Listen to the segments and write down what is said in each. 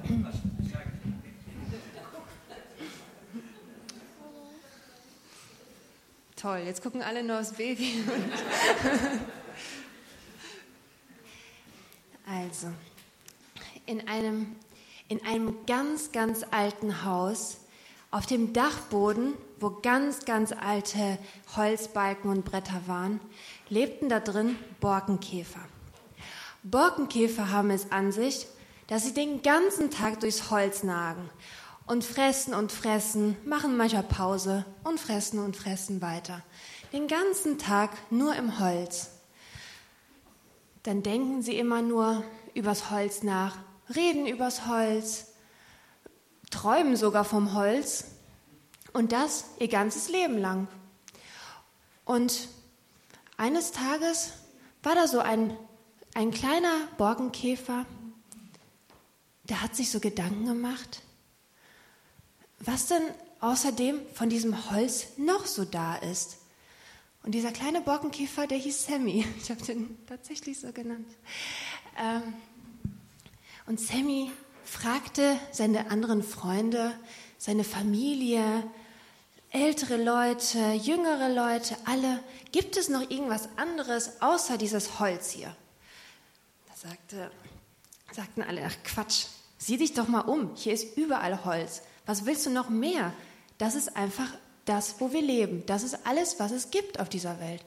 Toll, jetzt gucken alle nur aufs Baby. Also, in einem ganz, ganz alten Haus, auf dem Dachboden, wo ganz, ganz alte Holzbalken und Bretter waren, lebten da drin Borkenkäfer. Borkenkäfer haben es an sich, dass sie den ganzen Tag durchs Holz nagen und fressen, machen manchmal Pause und fressen weiter. Den ganzen Tag nur im Holz. Dann denken sie immer nur übers Holz nach, reden übers Holz, träumen sogar vom Holz und das ihr ganzes Leben lang. Und eines Tages war da so ein kleiner Borkenkäfer, der hat sich so Gedanken gemacht, was denn außerdem von diesem Holz noch so da ist. Und dieser kleine Borkenkäfer, der hieß Sammy. Ich habe den tatsächlich so genannt. Und Sammy fragte seine anderen Freunde, seine Familie, ältere Leute, jüngere Leute, alle, gibt es noch irgendwas anderes außer dieses Holz hier? Da sagten alle, ach Quatsch, sieh dich doch mal um, hier ist überall Holz. Was willst du noch mehr? Das ist einfach das, wo wir leben. Das ist alles, was es gibt auf dieser Welt.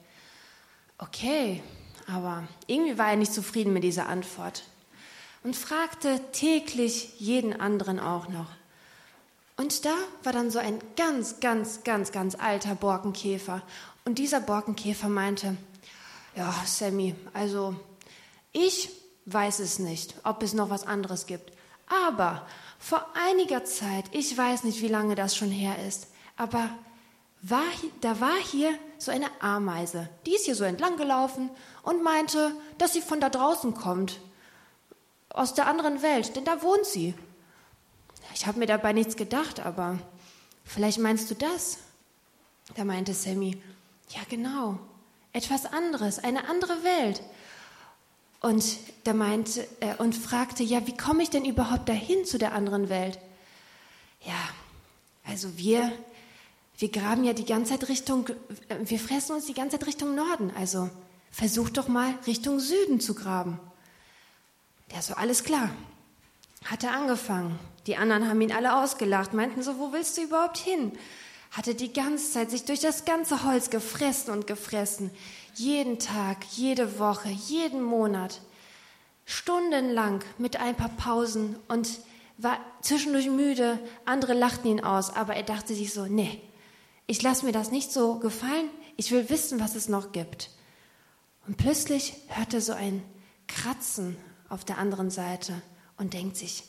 Okay, aber irgendwie war er nicht zufrieden mit dieser Antwort und fragte täglich jeden anderen auch noch. Und da war dann so ein ganz, ganz, ganz, ganz alter Borkenkäfer. Und dieser Borkenkäfer meinte, ja, Sammy, also ich weiß es nicht, ob es noch was anderes gibt. Aber vor einiger Zeit, ich weiß nicht, wie lange das schon her ist, aber da war hier so eine Ameise. Die ist hier so entlang gelaufen und meinte, dass sie von da draußen kommt, aus der anderen Welt, denn da wohnt sie. Ich habe mir dabei nichts gedacht, aber vielleicht meinst du das? Da meinte Sammy, ja genau, etwas anderes, eine andere Welt. Und und fragte, ja, wie komme ich denn überhaupt dahin zu der anderen Welt? Ja, also wir graben ja die ganze Zeit wir fressen uns die ganze Zeit Richtung Norden, also versuch doch mal Richtung Süden zu graben. Ja, so alles klar. Hat er angefangen. Die anderen haben ihn alle ausgelacht, meinten so, wo willst du überhaupt hin? Hatte die ganze Zeit sich durch das ganze Holz gefressen und gefressen. Jeden Tag, jede Woche, jeden Monat. Stundenlang mit ein paar Pausen und war zwischendurch müde. Andere lachten ihn aus, aber er dachte sich so, nee, ich lasse mir das nicht so gefallen. Ich will wissen, was es noch gibt. Und plötzlich hört er so ein Kratzen auf der anderen Seite und denkt sich,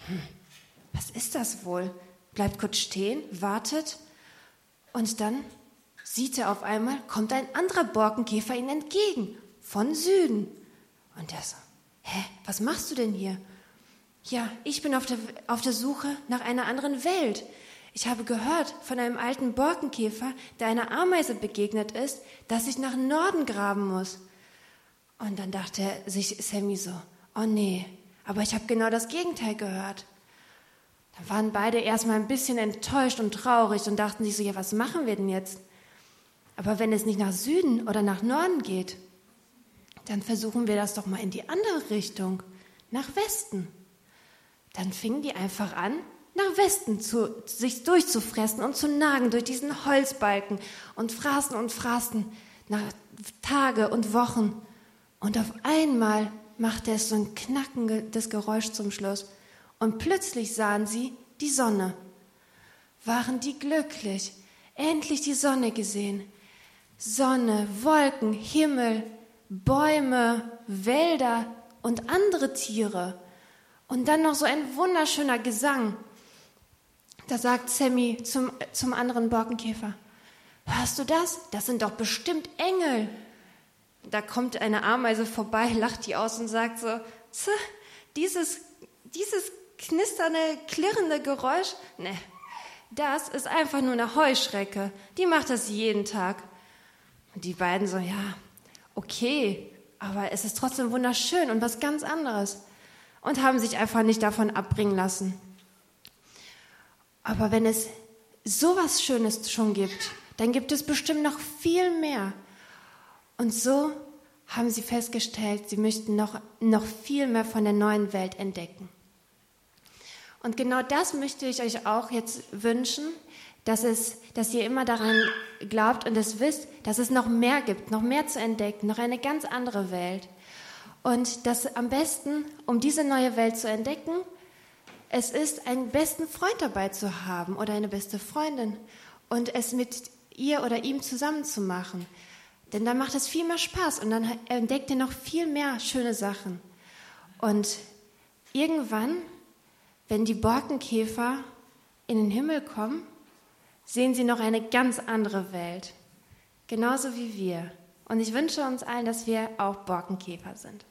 was ist das wohl? Bleibt kurz stehen, wartet und dann sieht er auf einmal, kommt ein anderer Borkenkäfer ihm entgegen, von Süden. Und er so, was machst du denn hier? Ja, ich bin auf der Suche nach einer anderen Welt. Ich habe gehört von einem alten Borkenkäfer, der einer Ameise begegnet ist, dass ich nach Norden graben muss. Und dann dachte sich Sammy so, oh nee, aber ich habe genau das Gegenteil gehört. Dann waren beide erstmal ein bisschen enttäuscht und traurig und dachten sich so, ja, was machen wir denn jetzt? Aber wenn es nicht nach Süden oder nach Norden geht, dann versuchen wir das doch mal in die andere Richtung, nach Westen. Dann fingen die einfach an, nach Westen sich durchzufressen und zu nagen durch diesen Holzbalken und fraßen nach Tage und Wochen. Und auf einmal machte es so ein knackendes Geräusch zum Schluss. Und plötzlich sahen sie die Sonne. Waren die glücklich, endlich die Sonne gesehen. Sonne, Wolken, Himmel, Bäume, Wälder und andere Tiere. Und dann noch so ein wunderschöner Gesang. Da sagt Sammy zum anderen Borkenkäfer, hörst du das? Das sind doch bestimmt Engel. Da kommt eine Ameise vorbei, lacht die aus und sagt so, dieses knisternde, klirrende Geräusch, ne, das ist einfach nur eine Heuschrecke. Die macht das jeden Tag. Und die beiden so, ja, okay, aber es ist trotzdem wunderschön und was ganz anderes. und haben sich einfach nicht davon abbringen lassen. Aber wenn es sowas Schönes schon gibt, dann gibt es bestimmt noch viel mehr. Und so haben sie festgestellt, sie möchten noch viel mehr von der neuen Welt entdecken. Und genau das möchte ich euch auch jetzt wünschen, dass ihr immer daran glaubt und es wisst, dass es noch mehr gibt, noch mehr zu entdecken, noch eine ganz andere Welt. Und dass am besten, um diese neue Welt zu entdecken, es ist, einen besten Freund dabei zu haben oder eine beste Freundin und es mit ihr oder ihm zusammen zu machen. Denn dann macht es viel mehr Spaß und dann entdeckt ihr noch viel mehr schöne Sachen. Und irgendwann, wenn die Borkenkäfer in den Himmel kommen, sehen sie noch eine ganz andere Welt. Genauso wie wir. Und ich wünsche uns allen, dass wir auch Borkenkäfer sind.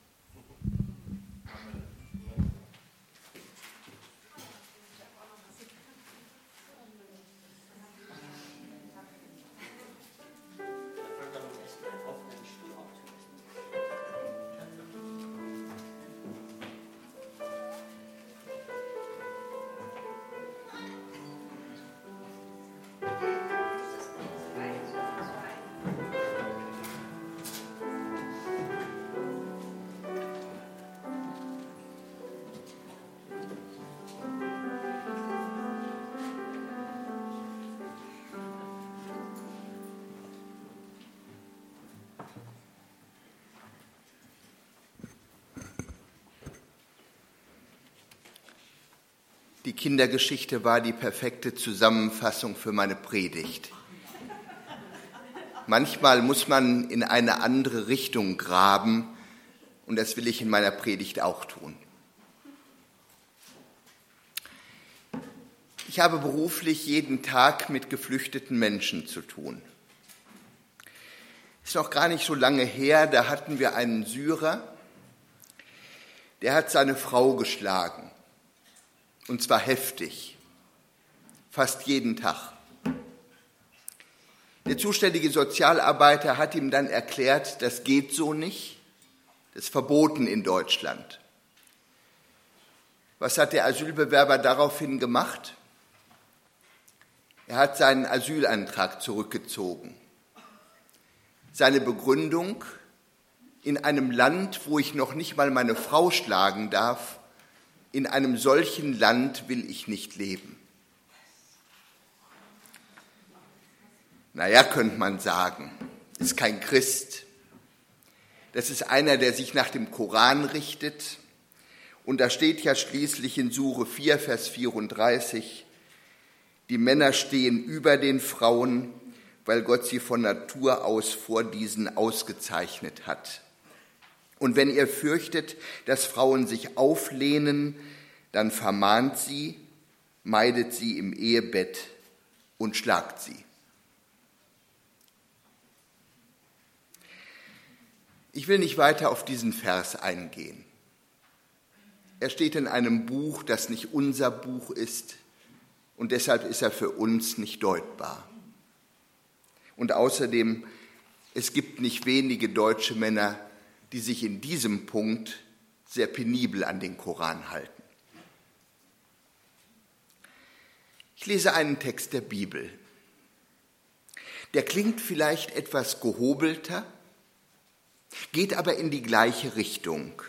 Die Kindergeschichte war die perfekte Zusammenfassung für meine Predigt. Manchmal muss man in eine andere Richtung graben und das will ich in meiner Predigt auch tun. Ich habe beruflich jeden Tag mit geflüchteten Menschen zu tun. Ist noch gar nicht so lange her, da hatten wir einen Syrer, der hat seine Frau geschlagen. Und zwar heftig, fast jeden Tag. Der zuständige Sozialarbeiter hat ihm dann erklärt, das geht so nicht, das ist verboten in Deutschland. Was hat der Asylbewerber daraufhin gemacht? Er hat seinen Asylantrag zurückgezogen. Seine Begründung: in einem Land, wo ich noch nicht mal meine Frau schlagen darf, in einem solchen Land will ich nicht leben. Naja, könnte man sagen, ist kein Christ. Das ist einer, der sich nach dem Koran richtet. Und da steht ja schließlich in Sure 4, Vers 34, die Männer stehen über den Frauen, weil Gott sie von Natur aus vor diesen ausgezeichnet hat. Und wenn ihr fürchtet, dass Frauen sich auflehnen, dann vermahnt sie, meidet sie im Ehebett und schlagt sie. Ich will nicht weiter auf diesen Vers eingehen. Er steht in einem Buch, das nicht unser Buch ist, und deshalb ist er für uns nicht deutbar. Und außerdem, es gibt nicht wenige deutsche Männer, die sich in diesem Punkt sehr penibel an den Koran halten. Ich lese einen Text der Bibel. Der klingt vielleicht etwas gehobelter, geht aber in die gleiche Richtung.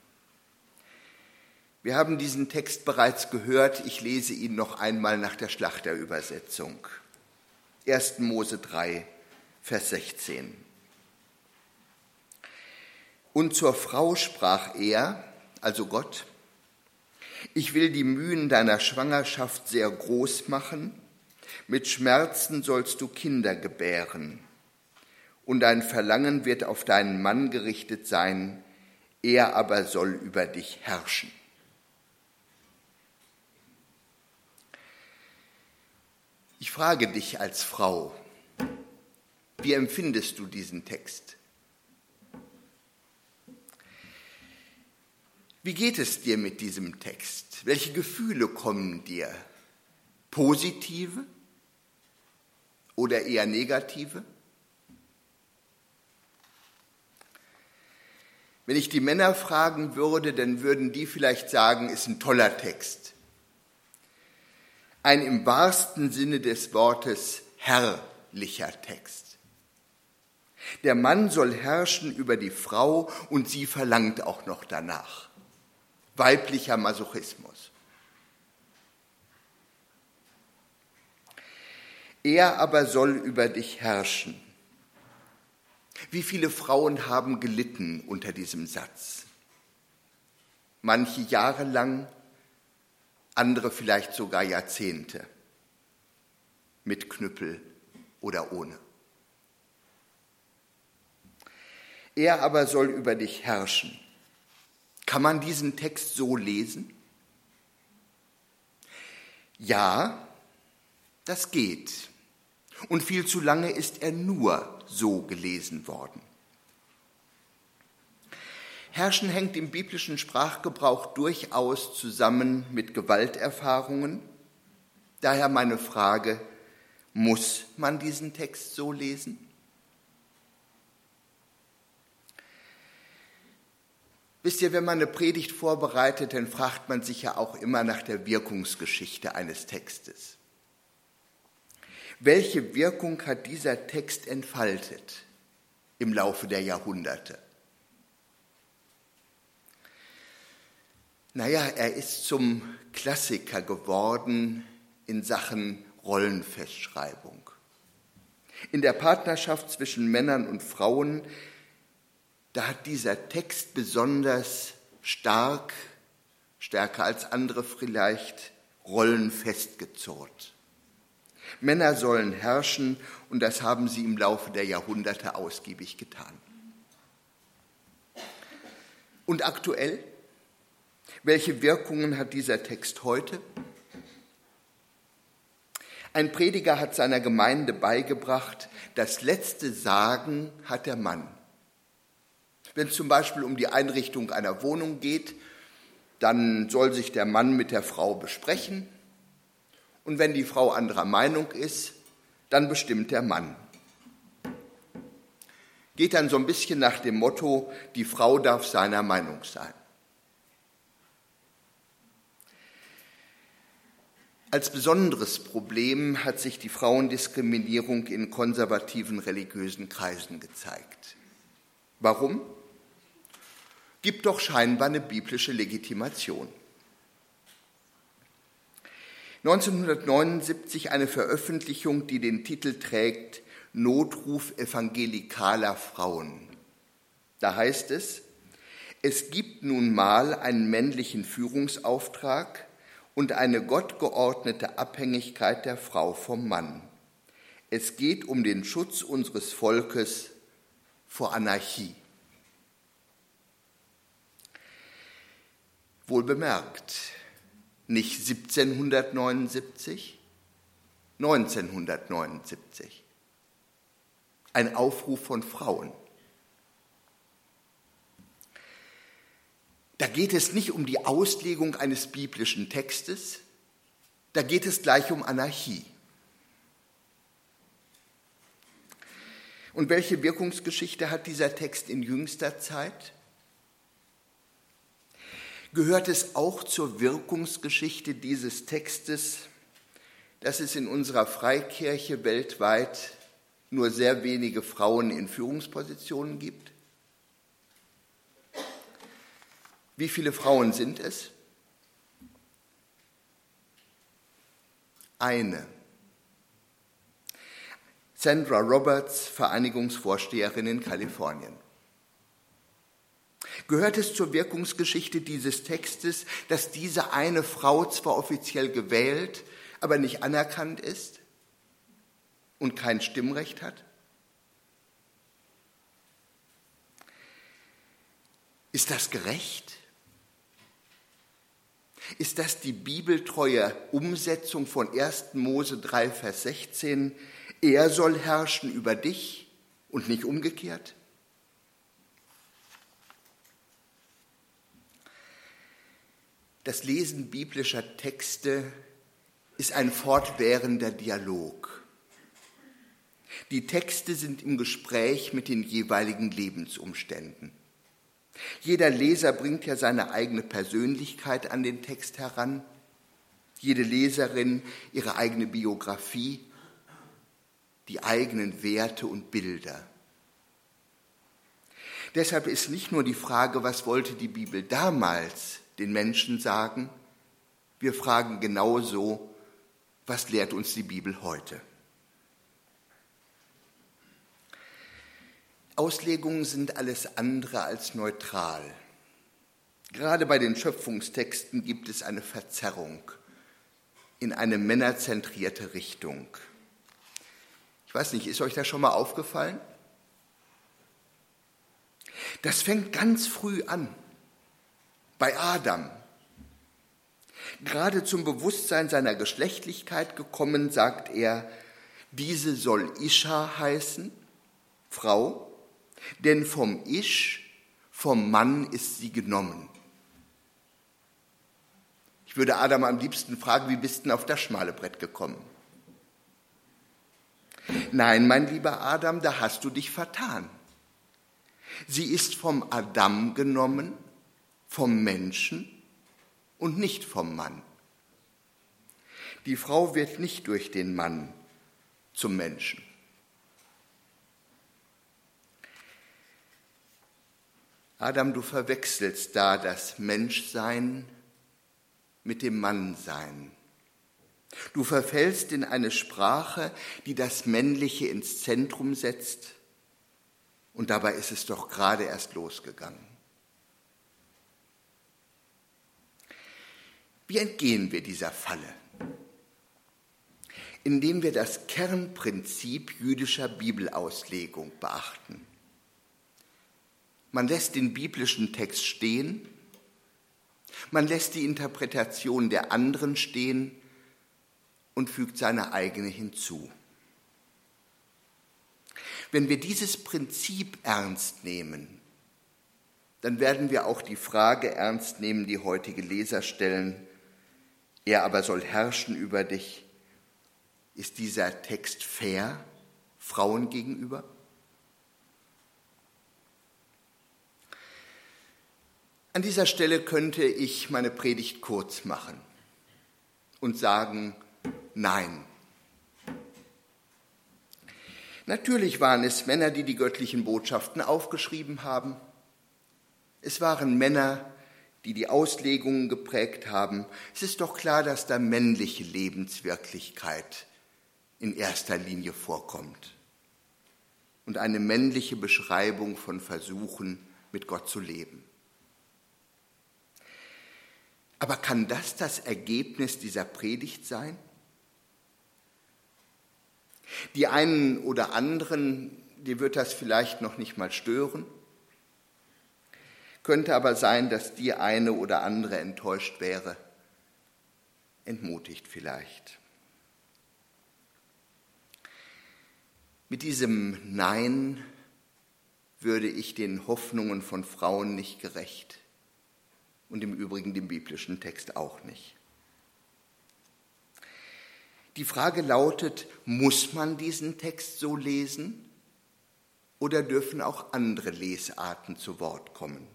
Wir haben diesen Text bereits gehört, ich lese ihn noch einmal nach der Schlachterübersetzung. 1. Mose 3, Vers 16. Und zur Frau sprach er, also Gott: Ich will die Mühen deiner Schwangerschaft sehr groß machen, mit Schmerzen sollst du Kinder gebären, und dein Verlangen wird auf deinen Mann gerichtet sein, er aber soll über dich herrschen. Ich frage dich als Frau, wie empfindest du diesen Text? Wie geht es dir mit diesem Text? Welche Gefühle kommen dir? Positive oder eher negative? Wenn ich die Männer fragen würde, dann würden die vielleicht sagen, ist ein toller Text. Ein im wahrsten Sinne des Wortes herrlicher Text. Der Mann soll herrschen über die Frau und sie verlangt auch noch danach. Weiblicher Masochismus. Er aber soll über dich herrschen. Wie viele Frauen haben gelitten unter diesem Satz? Manche Jahre lang, andere vielleicht sogar Jahrzehnte, mit Knüppel oder ohne. Er aber soll über dich herrschen. Kann man diesen Text so lesen? Ja, das geht. Und viel zu lange ist er nur so gelesen worden. Herrschen hängt im biblischen Sprachgebrauch durchaus zusammen mit Gewalterfahrungen. Daher meine Frage, muss man diesen Text so lesen? Wisst ihr, wenn man eine Predigt vorbereitet, dann fragt man sich ja auch immer nach der Wirkungsgeschichte eines Textes. Welche Wirkung hat dieser Text entfaltet im Laufe der Jahrhunderte? Er ist zum Klassiker geworden in Sachen Rollenfestschreibung. In der Partnerschaft zwischen Männern und Frauen, da hat dieser Text besonders stark, stärker als andere vielleicht, Rollen festgezurrt. Männer sollen herrschen und das haben sie im Laufe der Jahrhunderte ausgiebig getan. Und aktuell? Welche Wirkungen hat dieser Text heute? Ein Prediger hat seiner Gemeinde beigebracht, das letzte Sagen hat der Mann. Wenn es zum Beispiel um die Einrichtung einer Wohnung geht, dann soll sich der Mann mit der Frau besprechen. Und wenn die Frau anderer Meinung ist, dann bestimmt der Mann. Geht dann so ein bisschen nach dem Motto, die Frau darf seiner Meinung sein. Als besonderes Problem hat sich die Frauendiskriminierung in konservativen religiösen Kreisen gezeigt. Warum? Gibt doch scheinbar eine biblische Legitimation. 1979 eine Veröffentlichung, die den Titel trägt Notruf evangelikaler Frauen. Da heißt es, es gibt nun mal einen männlichen Führungsauftrag und eine gottgeordnete Abhängigkeit der Frau vom Mann. Es geht um den Schutz unseres Volkes vor Anarchie. Wohlbemerkt, nicht 1779, 1979. Ein Aufruf von Frauen. Da geht es nicht um die Auslegung eines biblischen Textes, da geht es gleich um Anarchie. Und welche Wirkungsgeschichte hat dieser Text in jüngster Zeit? Gehört es auch zur Wirkungsgeschichte dieses Textes, dass es in unserer Freikirche weltweit nur sehr wenige Frauen in Führungspositionen gibt? Wie viele Frauen sind es? Eine. Sandra Roberts, Vereinigungsvorsteherin in Kalifornien. Gehört es zur Wirkungsgeschichte dieses Textes, dass diese eine Frau zwar offiziell gewählt, aber nicht anerkannt ist und kein Stimmrecht hat? Ist das gerecht? Ist das die bibeltreue Umsetzung von 1. Mose 3, Vers 16? Er soll herrschen über dich und nicht umgekehrt? Das Lesen biblischer Texte ist ein fortwährender Dialog. Die Texte sind im Gespräch mit den jeweiligen Lebensumständen. Jeder Leser bringt ja seine eigene Persönlichkeit an den Text heran, jede Leserin ihre eigene Biografie, die eigenen Werte und Bilder. Deshalb ist nicht nur die Frage, was wollte die Bibel damals den Menschen sagen, wir fragen genauso, was lehrt uns die Bibel heute? Auslegungen sind alles andere als neutral. Gerade bei den Schöpfungstexten gibt es eine Verzerrung in eine männerzentrierte Richtung. Ich weiß nicht, ist euch das schon mal aufgefallen? Das fängt ganz früh an, bei Adam. Gerade zum Bewusstsein seiner Geschlechtlichkeit gekommen, sagt er, diese soll Ischa heißen, Frau, denn vom Isch, vom Mann ist sie genommen. Ich würde Adam am liebsten fragen, wie bist du denn auf das schmale Brett gekommen? Nein, mein lieber Adam, da hast du dich vertan. Sie ist vom Adam genommen, vom Menschen und nicht vom Mann. Die Frau wird nicht durch den Mann zum Menschen. Adam, du verwechselst da das Menschsein mit dem Mannsein. Du verfällst in eine Sprache, die das Männliche ins Zentrum setzt, und dabei ist es doch gerade erst losgegangen. Wie entgehen wir dieser Falle? Indem wir das Kernprinzip jüdischer Bibelauslegung beachten. Man lässt den biblischen Text stehen, man lässt die Interpretation der anderen stehen und fügt seine eigene hinzu. Wenn wir dieses Prinzip ernst nehmen, dann werden wir auch die Frage ernst nehmen, die heutige Leser stellen, er aber soll herrschen über dich. Ist dieser Text fair Frauen gegenüber? An dieser Stelle könnte ich meine Predigt kurz machen und sagen, nein. Natürlich waren es Männer, die die göttlichen Botschaften aufgeschrieben haben. Es waren Männer, die die Auslegungen geprägt haben. Es ist doch klar, dass da männliche Lebenswirklichkeit in erster Linie vorkommt und eine männliche Beschreibung von Versuchen, mit Gott zu leben. Aber kann das Ergebnis dieser Predigt sein? Die einen oder anderen, die wird das vielleicht noch nicht mal stören. Könnte aber sein, dass die eine oder andere enttäuscht wäre, entmutigt vielleicht. Mit diesem Nein würde ich den Hoffnungen von Frauen nicht gerecht. Und im Übrigen dem biblischen Text auch nicht. Die Frage lautet, muss man diesen Text so lesen oder dürfen auch andere Lesarten zu Wort kommen?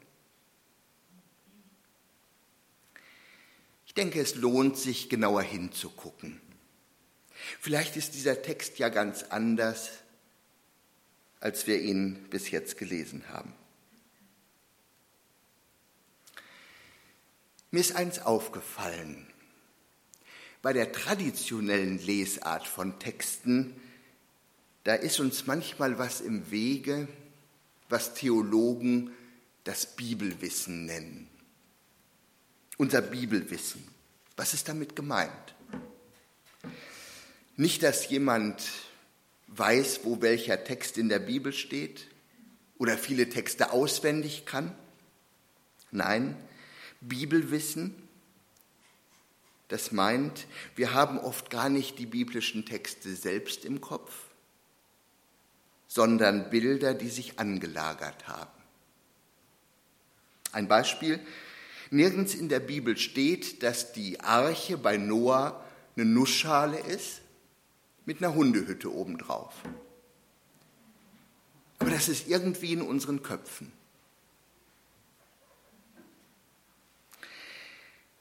Ich denke, es lohnt sich, genauer hinzugucken. Vielleicht ist dieser Text ja ganz anders, als wir ihn bis jetzt gelesen haben. Mir ist eins aufgefallen. Bei der traditionellen Lesart von Texten, da ist uns manchmal was im Wege, was Theologen das Bibelwissen nennen. Unser Bibelwissen. Was ist damit gemeint? Nicht, dass jemand weiß, wo welcher Text in der Bibel steht oder viele Texte auswendig kann. Nein, Bibelwissen, das meint, wir haben oft gar nicht die biblischen Texte selbst im Kopf, sondern Bilder, die sich angelagert haben. Ein Beispiel, nirgends in der Bibel steht, dass die Arche bei Noah eine Nussschale ist mit einer Hundehütte obendrauf. Aber das ist irgendwie in unseren Köpfen.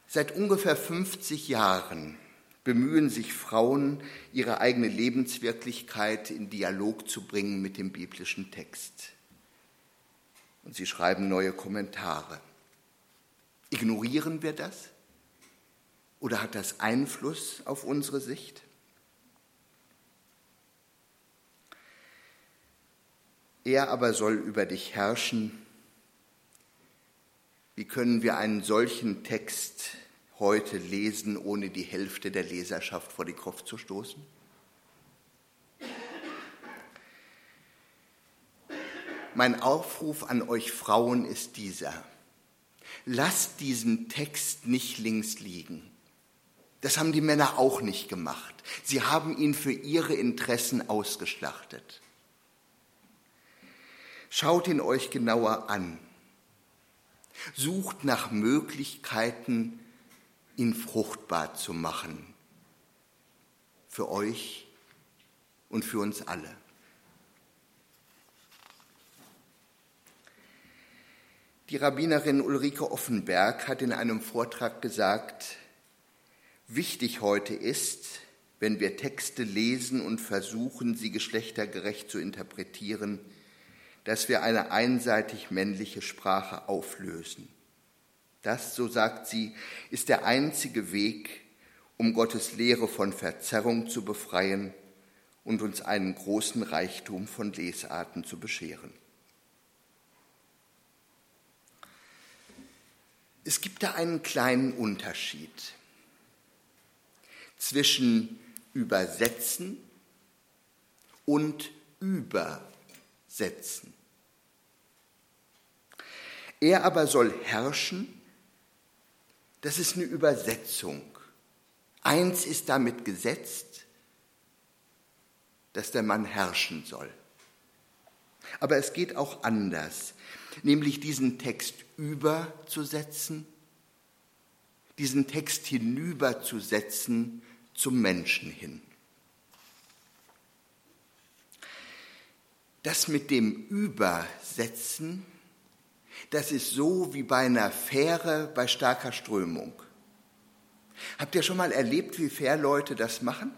Seit ungefähr 50 Jahren bemühen sich Frauen, ihre eigene Lebenswirklichkeit in Dialog zu bringen mit dem biblischen Text. Und sie schreiben neue Kommentare. Ignorieren wir das? Oder hat das Einfluss auf unsere Sicht? Er aber soll über dich herrschen. Wie können wir einen solchen Text heute lesen, ohne die Hälfte der Leserschaft vor den Kopf zu stoßen? Mein Aufruf an euch Frauen ist dieser: Lasst diesen Text nicht links liegen. Das haben die Männer auch nicht gemacht. Sie haben ihn für ihre Interessen ausgeschlachtet. Schaut ihn euch genauer an. Sucht nach Möglichkeiten, ihn fruchtbar zu machen. Für euch und für uns alle. Die Rabbinerin Ulrike Offenberg hat in einem Vortrag gesagt, wichtig heute ist, wenn wir Texte lesen und versuchen, sie geschlechtergerecht zu interpretieren, dass wir eine einseitig männliche Sprache auflösen. Das, so sagt sie, ist der einzige Weg, um Gottes Lehre von Verzerrung zu befreien und uns einen großen Reichtum von Lesarten zu bescheren. Es gibt da einen kleinen Unterschied zwischen übersetzen und übersetzen. Er aber soll herrschen, das ist eine Übersetzung. Eins ist damit gesetzt, dass der Mann herrschen soll. Aber es geht auch anders, nämlich diesen Text überzusetzen, diesen Text hinüberzusetzen zum Menschen hin. Das mit dem Übersetzen, das ist so wie bei einer Fähre bei starker Strömung. Habt ihr schon mal erlebt, wie Fährleute das machen?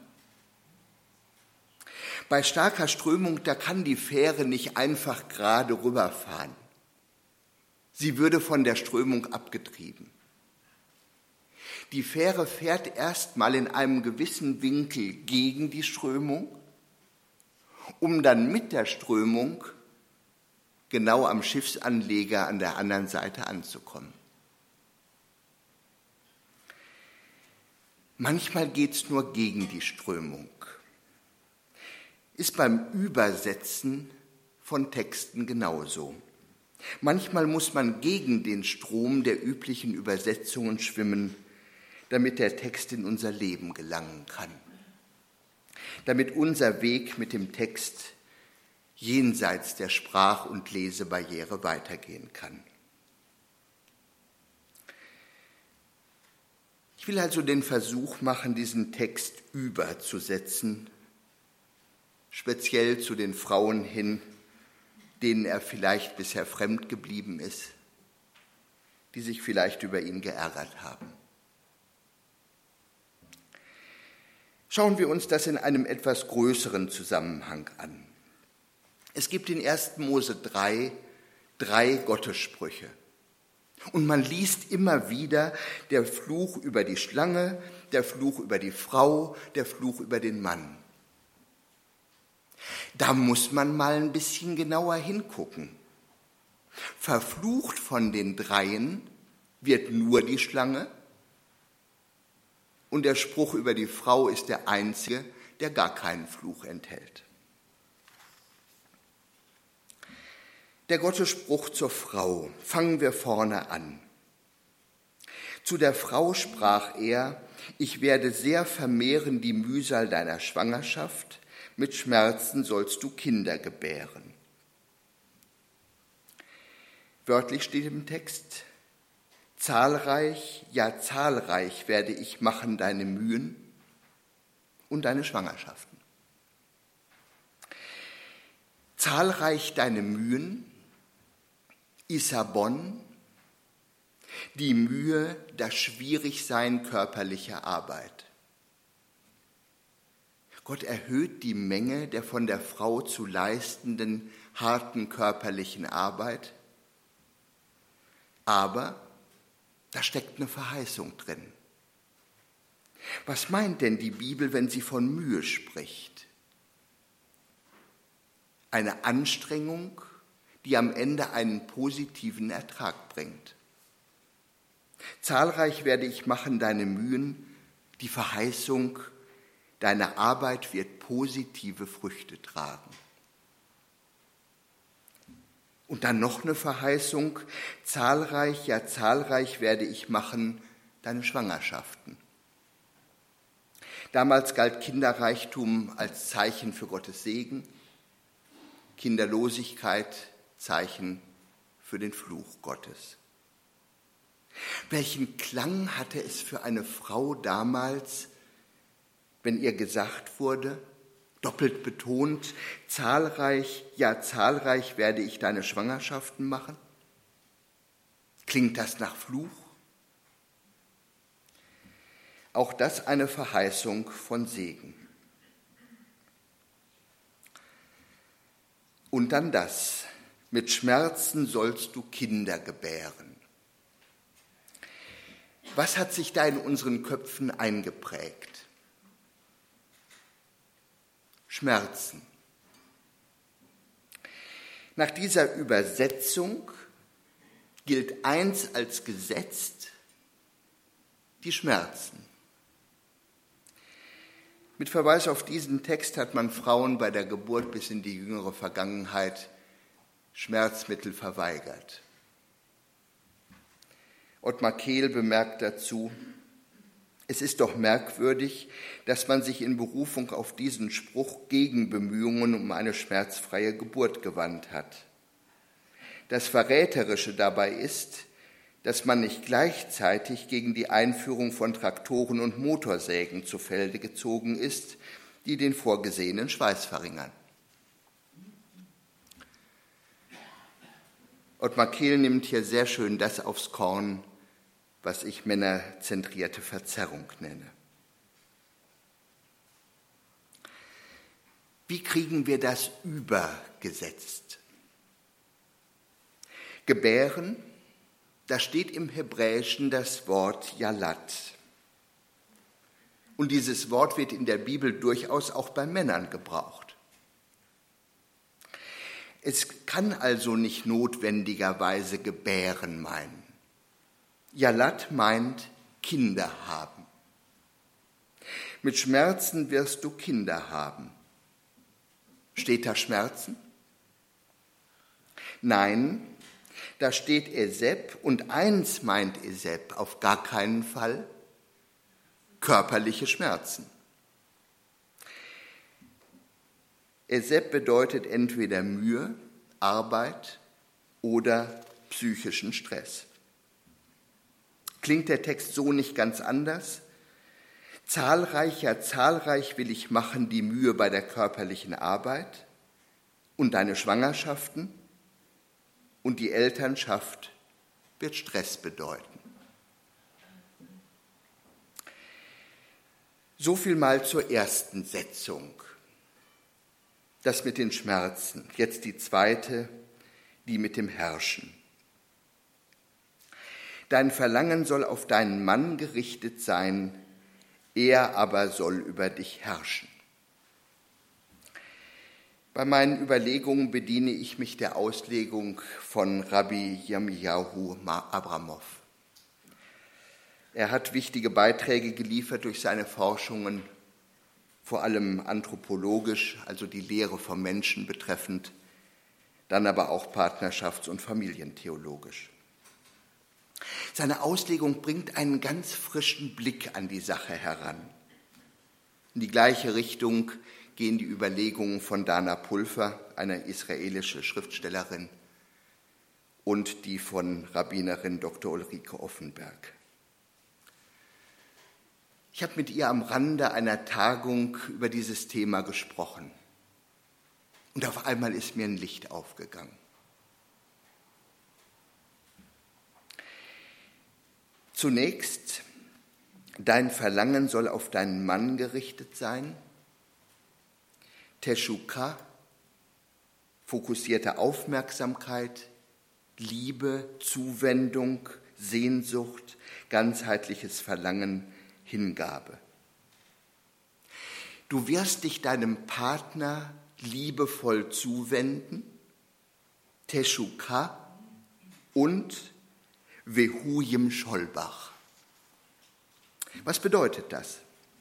Bei starker Strömung, da kann die Fähre nicht einfach gerade rüberfahren. Sie würde von der Strömung abgetrieben. Die Fähre fährt erstmal in einem gewissen Winkel gegen die Strömung, um dann mit der Strömung genau am Schiffsanleger an der anderen Seite anzukommen. Manchmal geht es nur gegen die Strömung. Ist beim Übersetzen von Texten genauso. Manchmal muss man gegen den Strom der üblichen Übersetzungen schwimmen, damit der Text in unser Leben gelangen kann. Damit unser Weg mit dem Text jenseits der Sprach- und Lesebarriere weitergehen kann. Ich will also den Versuch machen, diesen Text überzusetzen, speziell zu den Frauen hin, denen er vielleicht bisher fremd geblieben ist, die sich vielleicht über ihn geärgert haben. Schauen wir uns das in einem etwas größeren Zusammenhang an. Es gibt in 1. Mose 3 Gottessprüche. Und man liest immer wieder der Fluch über die Schlange, der Fluch über die Frau, der Fluch über den Mann. Da muss man mal ein bisschen genauer hingucken. Verflucht von den dreien wird nur die Schlange und der Spruch über die Frau ist der einzige, der gar keinen Fluch enthält. Der Gottesspruch zur Frau. Fangen wir vorne an. Zu der Frau sprach er: Ich werde sehr vermehren die Mühsal deiner Schwangerschaft, mit Schmerzen sollst du Kinder gebären. Wörtlich steht im Text: Zahlreich, ja zahlreich werde ich machen deine Mühen und deine Schwangerschaften. Zahlreich deine Mühen, Isabon, Die Mühe, das Schwierigsein körperlicher Arbeit. Gott erhöht die Menge der von der Frau zu leistenden harten körperlichen Arbeit, aber da steckt eine Verheißung drin. Was meint denn die Bibel, wenn sie von Mühe spricht? Eine Anstrengung, die am Ende einen positiven Ertrag bringt. Zahlreich werde ich machen deine Mühen, die Verheißung, deine Arbeit wird positive Früchte tragen. Und dann noch eine Verheißung, zahlreich, ja zahlreich werde ich machen deine Schwangerschaften. Damals galt Kinderreichtum als Zeichen für Gottes Segen, Kinderlosigkeit Zeichen für den Fluch Gottes. Welchen Klang hatte es für eine Frau damals, wenn ihr gesagt wurde, doppelt betont, zahlreich, ja zahlreich werde ich deine Schwangerschaften machen? Klingt das nach Fluch? Auch das eine Verheißung von Segen. Und dann das, mit Schmerzen sollst du Kinder gebären. Was hat sich da in unseren Köpfen eingeprägt? Schmerzen. Nach dieser Übersetzung gilt eins als gesetzt: die Schmerzen. Mit Verweis auf diesen Text hat man Frauen bei der Geburt bis in die jüngere Vergangenheit Schmerzmittel verweigert. Ottmar Kehl bemerkt dazu: Es ist doch merkwürdig, dass man sich in Berufung auf diesen Spruch gegen Bemühungen um eine schmerzfreie Geburt gewandt hat. Das Verräterische dabei ist, dass man nicht gleichzeitig gegen die Einführung von Traktoren und Motorsägen zu Felde gezogen ist, die den vorgesehenen Schweiß verringern. Ottmar Kehl nimmt hier sehr schön das aufs Korn, was ich männerzentrierte Verzerrung nenne. Wie kriegen wir das übergesetzt? Gebären, da steht im Hebräischen das Wort Yalat. Und dieses Wort wird in der Bibel durchaus auch bei Männern gebraucht. Es kann also nicht notwendigerweise gebären meinen. Yalat meint Kinder haben. Mit Schmerzen wirst du Kinder haben. Steht da Schmerzen? Nein, da steht Esep, und eins meint Esep auf gar keinen Fall: körperliche Schmerzen. Esep bedeutet entweder Mühe, Arbeit oder psychischen Stress. Klingt der Text so nicht ganz anders? Zahlreich, ja zahlreich will ich machen die Mühe bei der körperlichen Arbeit und deine Schwangerschaften, und die Elternschaft wird Stress bedeuten. So viel mal zur ersten Setzung. Das mit den Schmerzen. Jetzt die zweite, die mit dem Herrschen. Dein Verlangen soll auf deinen Mann gerichtet sein, er aber soll über dich herrschen. Bei meinen Überlegungen bediene ich mich der Auslegung von Rabbi Yirmiyahu Abramow. Er hat wichtige Beiträge geliefert durch seine Forschungen, vor allem anthropologisch, also die Lehre vom Menschen betreffend, dann aber auch partnerschafts- und familientheologisch. Seine Auslegung bringt einen ganz frischen Blick an die Sache heran. In die gleiche Richtung gehen die Überlegungen von Dana Pulver, einer israelischen Schriftstellerin, und die von Rabbinerin Dr. Ulrike Offenberg. Ich habe mit ihr am Rande einer Tagung über dieses Thema gesprochen. Und auf einmal ist mir ein Licht aufgegangen. Zunächst, dein Verlangen soll auf deinen Mann gerichtet sein. Teshuka, fokussierte Aufmerksamkeit, Liebe, Zuwendung, Sehnsucht, ganzheitliches Verlangen, Hingabe. Du wirst dich deinem Partner liebevoll zuwenden, Teshuka und Vehuyim Scholbach. Was bedeutet das?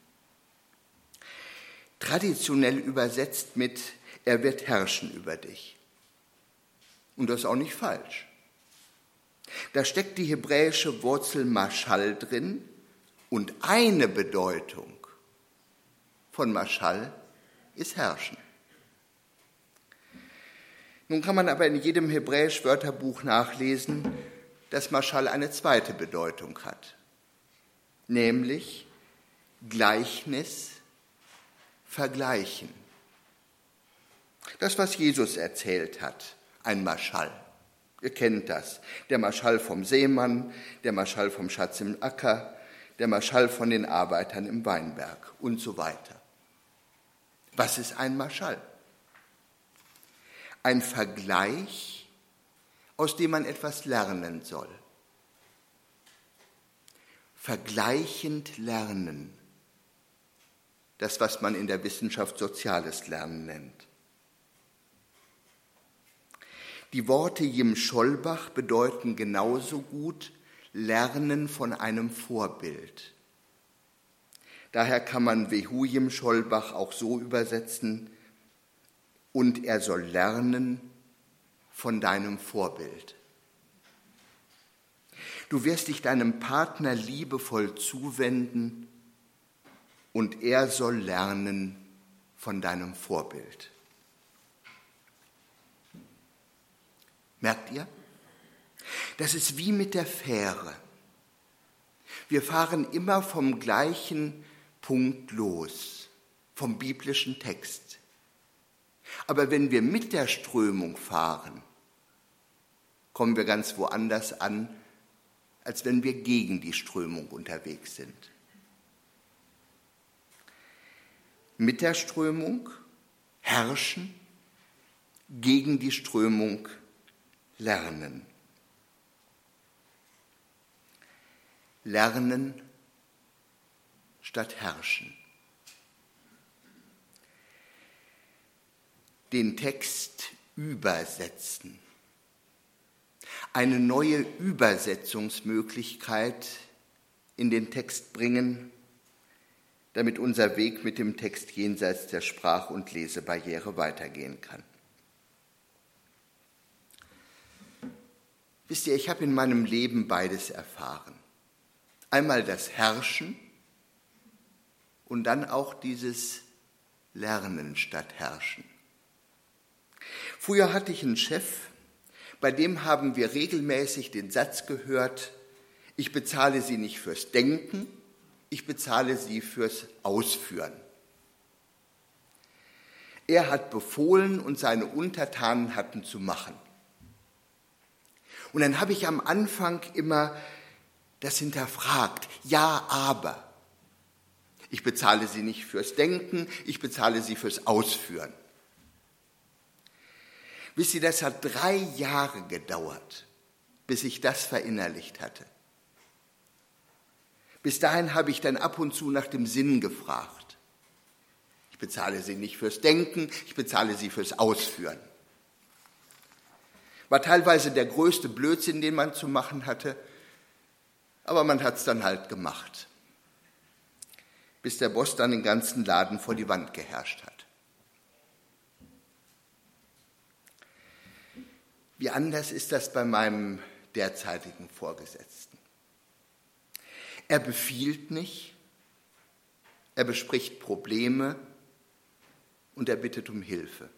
Traditionell übersetzt mit, er wird herrschen über dich. Und das ist auch nicht falsch. Da steckt die hebräische Wurzel Mashal drin und eine Bedeutung von Mashal ist herrschen. Nun kann man aber in jedem Hebräisch-Wörterbuch nachlesen, dass Mashal eine zweite Bedeutung hat, nämlich Gleichnis, Vergleichen. Das, was Jesus erzählt hat, ein Mashal. Ihr kennt das. Der Mashal vom Seemann, der Mashal vom Schatz im Acker, der Mashal von den Arbeitern im Weinberg und so weiter. Was ist ein Mashal? Ein Vergleich, aus dem man etwas lernen soll. Vergleichend lernen. Das, was man in der Wissenschaft soziales Lernen nennt. Die Worte Yim Scholbach bedeuten genauso gut Lernen von einem Vorbild. Daher kann man Vehuyim Scholbach auch so übersetzen, und er soll lernen von deinem Vorbild. Du wirst dich deinem Partner liebevoll zuwenden und er soll lernen von deinem Vorbild. Merkt ihr? Das ist wie mit der Fähre. Wir fahren immer vom gleichen Punkt los, vom biblischen Text. Aber wenn wir mit der Strömung fahren, kommen wir ganz woanders an, als wenn wir gegen die Strömung unterwegs sind. Mit der Strömung herrschen, gegen die Strömung lernen. Lernen statt herrschen. Den Text übersetzen. Eine neue Übersetzungsmöglichkeit in den Text bringen, damit unser Weg mit dem Text jenseits der Sprach- und Lesebarriere weitergehen kann. Wisst ihr, ich habe in meinem Leben beides erfahren. Einmal das Herrschen und dann auch dieses Lernen statt Herrschen. Früher hatte ich einen Chef, bei dem haben wir regelmäßig den Satz gehört, ich bezahle Sie nicht fürs Denken, ich bezahle Sie fürs Ausführen. Er hat befohlen und seine Untertanen hatten zu machen. Und dann habe ich am Anfang immer das hinterfragt. Ja, aber. Ich bezahle Sie nicht fürs Denken, ich bezahle Sie fürs Ausführen. Wisst ihr, das hat 3 Jahre gedauert, bis ich das verinnerlicht hatte. Bis dahin habe ich dann ab und zu nach dem Sinn gefragt. Ich bezahle Sie nicht fürs Denken, ich bezahle Sie fürs Ausführen. War teilweise der größte Blödsinn, den man zu machen hatte, aber man hat es dann halt gemacht, bis der Boss dann den ganzen Laden vor die Wand geherrscht hat. Wie anders ist das bei meinem derzeitigen Vorgesetzten? Er befiehlt nicht, er bespricht Probleme und er bittet um Hilfe.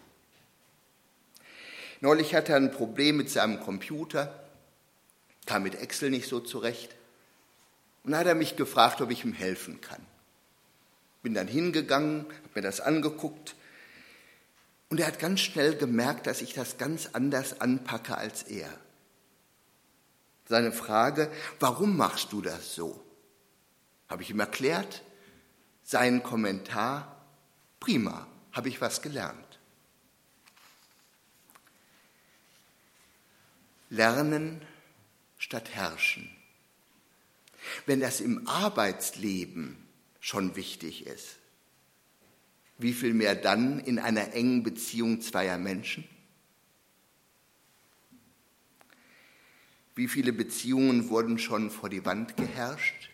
Neulich hatte er ein Problem mit seinem Computer, kam mit Excel nicht so zurecht und dann hat er mich gefragt, ob ich ihm helfen kann. Bin dann hingegangen, habe mir das angeguckt und er hat ganz schnell gemerkt, dass ich das ganz anders anpacke als er. Seine Frage, warum machst du das so? Habe ich ihm erklärt. Sein Kommentar, prima, habe ich was gelernt. Lernen statt herrschen. Wenn das im Arbeitsleben schon wichtig ist, wie viel mehr dann in einer engen Beziehung zweier Menschen? Wie viele Beziehungen wurden schon vor die Wand geherrscht?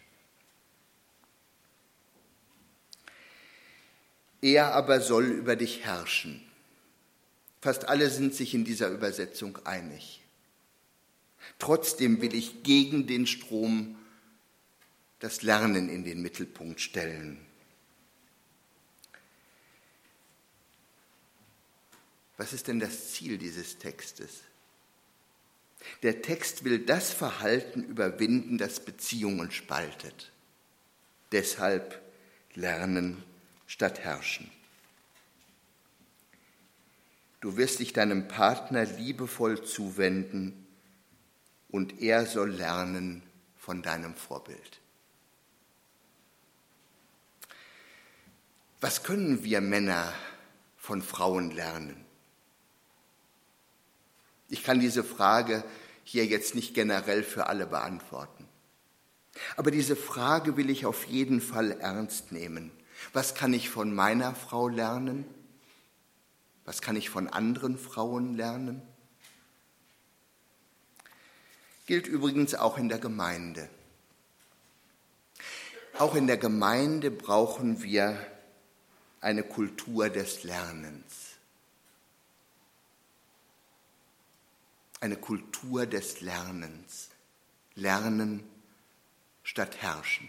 Er aber soll über dich herrschen. Fast alle sind sich in dieser Übersetzung einig. Trotzdem will ich gegen den Strom das Lernen in den Mittelpunkt stellen. Was ist denn das Ziel dieses Textes? Der Text will das Verhalten überwinden, das Beziehungen spaltet. Deshalb lernen statt herrschen. Du wirst dich deinem Partner liebevoll zuwenden und er soll lernen von deinem Vorbild. Was können wir Männer von Frauen lernen? Ich kann diese Frage hier jetzt nicht generell für alle beantworten. Aber diese Frage will ich auf jeden Fall ernst nehmen. Was kann ich von meiner Frau lernen? Was kann ich von anderen Frauen lernen? Gilt übrigens auch in der Gemeinde. Auch in der Gemeinde brauchen wir eine Kultur des Lernens. Eine Kultur des Lernens. Lernen statt herrschen.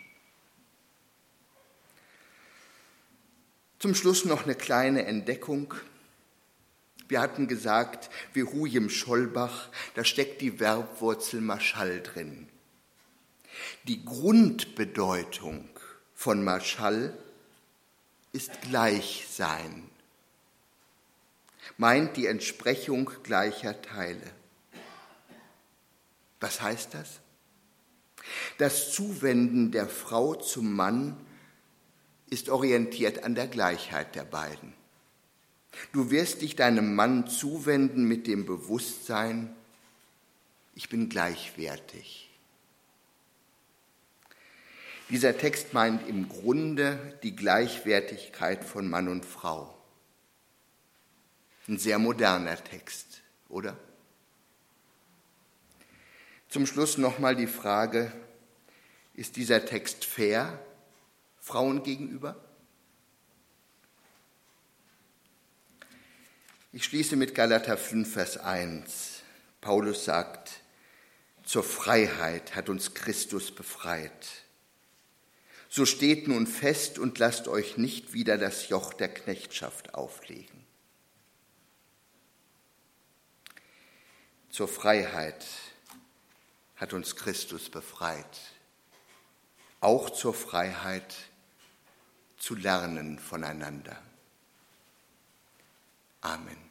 Zum Schluss noch eine kleine Entdeckung. Wir hatten gesagt, wie Huyem Schollbach, da steckt die Verbwurzel Maschall drin. Die Grundbedeutung von Maschall ist Gleichsein, meint die Entsprechung gleicher Teile. Was heißt das? Das Zuwenden der Frau zum Mann ist orientiert an der Gleichheit der beiden. Du wirst dich deinem Mann zuwenden mit dem Bewusstsein, ich bin gleichwertig. Dieser Text meint im Grunde die Gleichwertigkeit von Mann und Frau. Ein sehr moderner Text, oder? Zum Schluss nochmal die Frage, ist dieser Text fair Frauen gegenüber? Ich schließe mit Galater 5, Vers 1. Paulus sagt, zur Freiheit hat uns Christus befreit. So steht nun fest und lasst euch nicht wieder das Joch der Knechtschaft auflegen. Zur Freiheit hat uns Christus befreit. Auch zur Freiheit zu lernen voneinander. Amen.